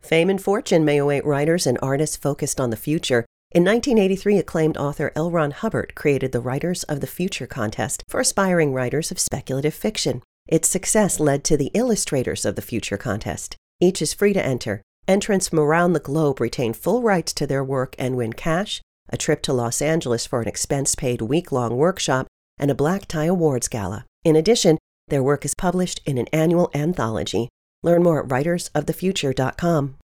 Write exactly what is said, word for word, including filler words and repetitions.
Fame and fortune may await writers and artists focused on the future. In nineteen eighty-three, acclaimed author L. Ron Hubbard created the Writers of the Future contest for aspiring writers of speculative fiction. Its success led to the Illustrators of the Future contest. Each is free to enter. Entrants from around the globe retain full rights to their work and win cash, a trip to Los Angeles for an expense-paid week-long workshop, and a black tie awards gala. In addition, their work is published in an annual anthology. Learn more at writers of the future dot com.